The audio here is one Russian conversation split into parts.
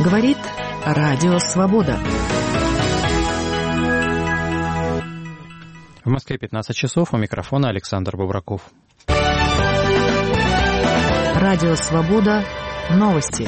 Говорит Радио Свобода. В Москве 15 часов, у микрофона Александр Бобраков. Радио Свобода. Новости.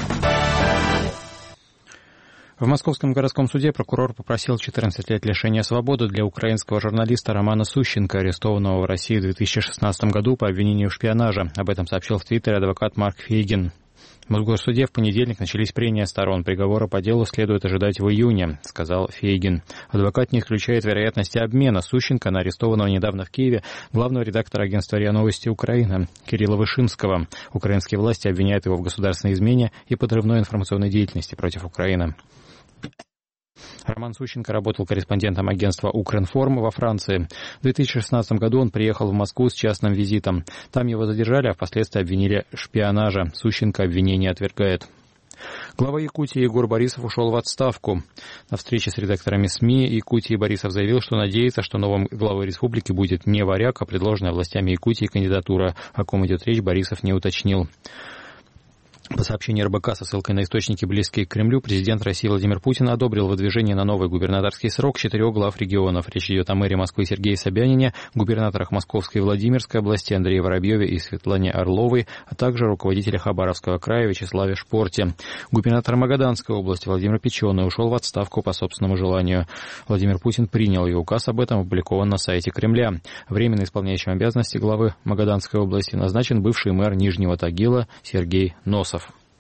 В Московском городском суде прокурор попросил 14 лет лишения свободы для украинского журналиста Романа Сущенко, арестованного в России в 2016 году по обвинению в шпионаже. Об этом сообщил в Твиттере адвокат Марк Фейгин. В Мосгорсуде в понедельник начались прения сторон. Приговора по делу следует ожидать в июне, сказал Фейгин. Адвокат не исключает вероятности обмена Сущенко на арестованного недавно в Киеве главного редактора агентства РИА Новости Украины Кирилла Вышинского. Украинские власти обвиняют его в государственной измене и подрывной информационной деятельности против Украины. Роман Сущенко работал корреспондентом агентства «Укринформ» во Франции. В 2016 году он приехал в Москву с частным визитом. Там его задержали, а впоследствии обвинили в шпионаже. Сущенко обвинение отвергает. Глава Якутии Егор Борисов ушел в отставку. На встрече с редакторами СМИ Якутии Борисов заявил, что надеется, что новым главой республики будет не варяг, а предложенная властями Якутии кандидатура. О ком идет речь, Борисов не уточнил. По сообщению РБК со ссылкой на источники, близкие к Кремлю, президент России Владимир Путин одобрил выдвижение на новый губернаторский срок 4 глав регионов. Речь идет о мэре Москвы Сергее Собянине, губернаторах Московской и Владимирской области Андрее Воробьеве и Светлане Орловой, а также руководителе Хабаровского края Вячеславе Шпорте. Губернатор Магаданской области Владимир Печеный ушел в отставку по собственному желанию. Владимир Путин принял ее указ, об этом опубликован на сайте Кремля. Временно исполняющим обязанности главы Магаданской области назначен бывший мэр Нижнего Тагила Сергей Носов.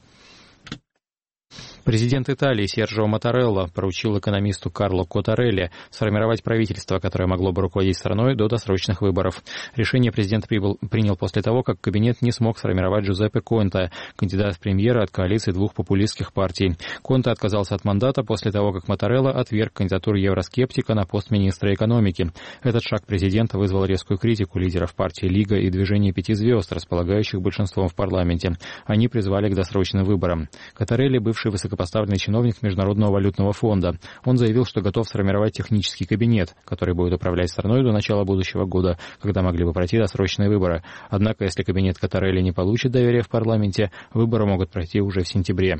Президент Италии Серджио Маттарелла поручил экономисту Карло Коттарелли сформировать правительство, которое могло бы руководить страной до досрочных выборов. Решение президент принял после того, как кабинет не смог сформировать Джузеппе Конте, кандидат в премьеры от коалиции двух популистских партий. Конте отказался от мандата после того, как Маттарелла отверг кандидатуру евроскептика на пост министра экономики. Этот шаг президента вызвал резкую критику лидеров партии Лига и движения «Пяти звезд», располагающих большинством в парламенте. Они призвали к досрочным выборам. Коттарелли, бывший высокопоставленный чиновник Международного валютного фонда. Он заявил, что готов сформировать технический кабинет, который будет управлять страной до начала будущего года, когда могли бы пройти досрочные выборы. Однако, если кабинет Коттарелли не получит доверия в парламенте, выборы могут пройти уже в сентябре.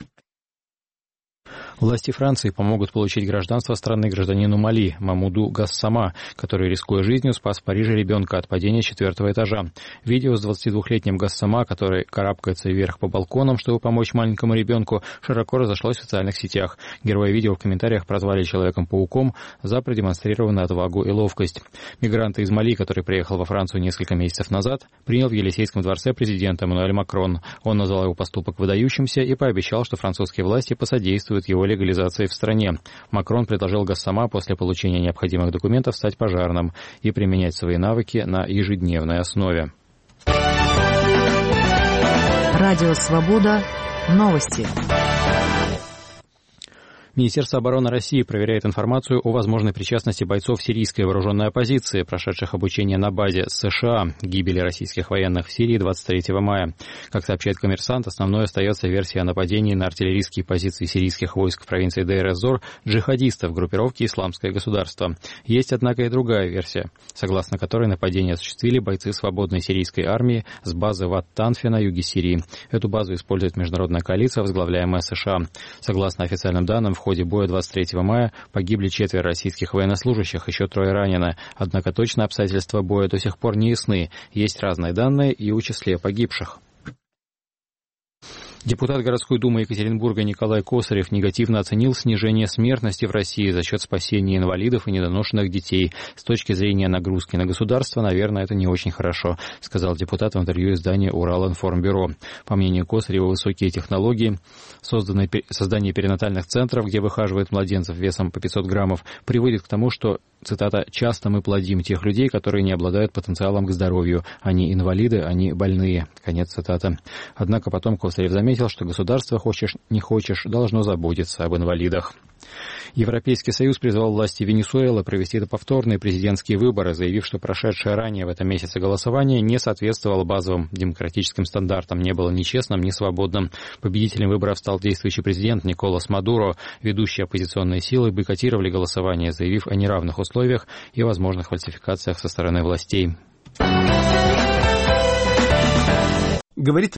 Власти Франции помогут получить гражданство страны гражданину Мали Мамуду Гассама, который, рискуя жизнью, спас в Париже ребенка от падения с 4-го этажа. Видео с 22-летним Гассама, который карабкается вверх по балконам, чтобы помочь маленькому ребенку, широко разошлось в социальных сетях. Герои видео в комментариях прозвали Человеком-пауком за продемонстрированную отвагу и ловкость. Мигрант из Мали, который приехал во Францию несколько месяцев назад, принял в Елисейском дворце президента Эммануэль Макрон. Он назвал его поступок выдающимся и пообещал, что французские власти посодействуют его легализации в стране. Макрон предложил Гассама после получения необходимых документов стать пожарным и применять свои навыки на ежедневной основе. Радио Свобода. Новости. Министерство обороны России проверяет информацию о возможной причастности бойцов сирийской вооруженной оппозиции, прошедших обучение на базе США, к гибели российских военных в Сирии 23 мая. Как сообщает «Коммерсант», основной остается версия о нападении на артиллерийские позиции сирийских войск в провинции Дейр-эз-Зор джихадистов группировки «Исламское государство». Есть, однако, и другая версия, согласно которой нападение осуществили бойцы свободной сирийской армии с базы Ват-Танфи на юге Сирии. Эту базу использует международная коалиция, возглавляемая США. Согласно официальным данным, в ходе боя 23 мая погибли 4 российских военнослужащих, еще 3 ранены. Однако точные обстоятельства боя до сих пор не ясны. Есть разные данные и о числе погибших. Депутат городской думы Екатеринбурга Николай Косарев негативно оценил снижение смертности в России за счет спасения инвалидов и недоношенных детей. С точки зрения нагрузки на государство, наверное, это не очень хорошо, сказал депутат в интервью изданию Уралинформбюро. По мнению Косарева, высокие технологии, создание перинатальных центров, где выхаживают младенцев весом по 500 граммов, приводит к тому, что, цитата, «часто мы плодим тех людей, которые не обладают потенциалом к здоровью. Они инвалиды, они больные». Конец цитаты. Однако потом Косарев заметил, что государство, хочешь не хочешь, должно заботиться об инвалидах. Европейский Союз призвал власти Венесуэлы провести повторные президентские выборы, заявив, что прошедшее ранее в этом месяце голосование не соответствовало базовым демократическим стандартам, не было ни честным, ни свободным. Победителем выборов стал действующий президент Николас Мадуро. Ведущие оппозиционные силы бойкотировали голосование, заявив о неравных условиях и возможных фальсификациях со стороны властей. Говорит